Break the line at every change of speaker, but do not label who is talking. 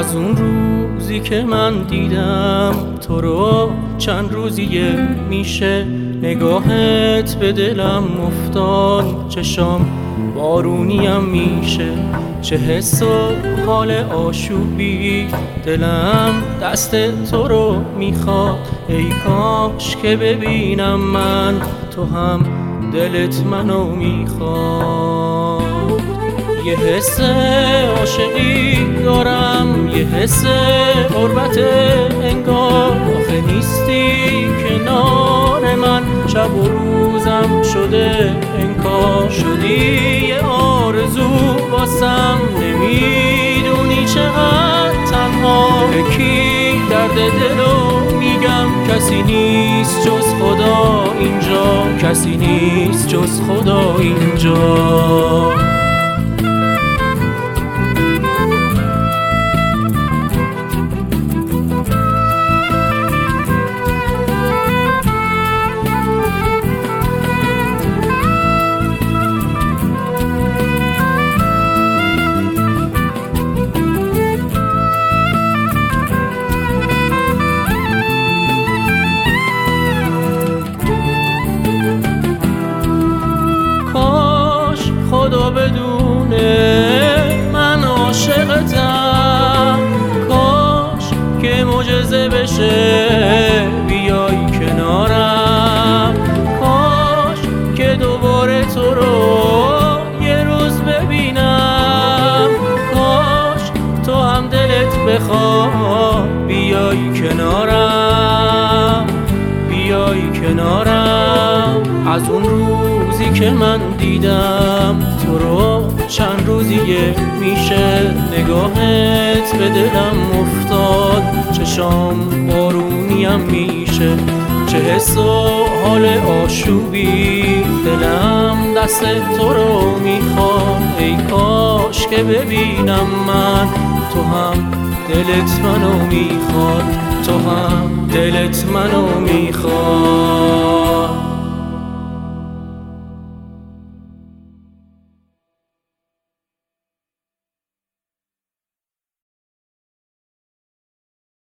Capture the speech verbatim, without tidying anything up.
از اون روزی که من دیدم تو رو چند روزیه میشه نگاهت به دلم افتاد، چشام بارونیم میشه، چه حس و حال آشوبی دلم دست تو رو میخواد. ای کاش که ببینم من تو هم دلت منو میخواد. یه حس عاشقی دارم، یه حس غربت انگار، آخه نیستی کنار من، شب و روزم شده انکار. شدی یه آرزو واسم، نمیدونی چقدر تنها، یکی درد دلو میگم، کسی نیست جز خدا اینجا، کسی نیست جز خدا اینجا. خدا بدونه من عاشقتم، کاش که معجزه بشه بیای کنارم، کاش که دوباره تو رو یه روز ببینم، کاش تو هم دلت بخواد بیای کنارم، بیای کنارم. از اون روزی که من دیدم تو رو چند روزیه میشه نگاهت به دلم افتاد، چشام بارونیم میشه، چه حس و حال آشوبی دلم دست تو رو میخواد. ای کاش که ببینم من تو هم دلت منو میخواد، تو هم دلت منو میخواد.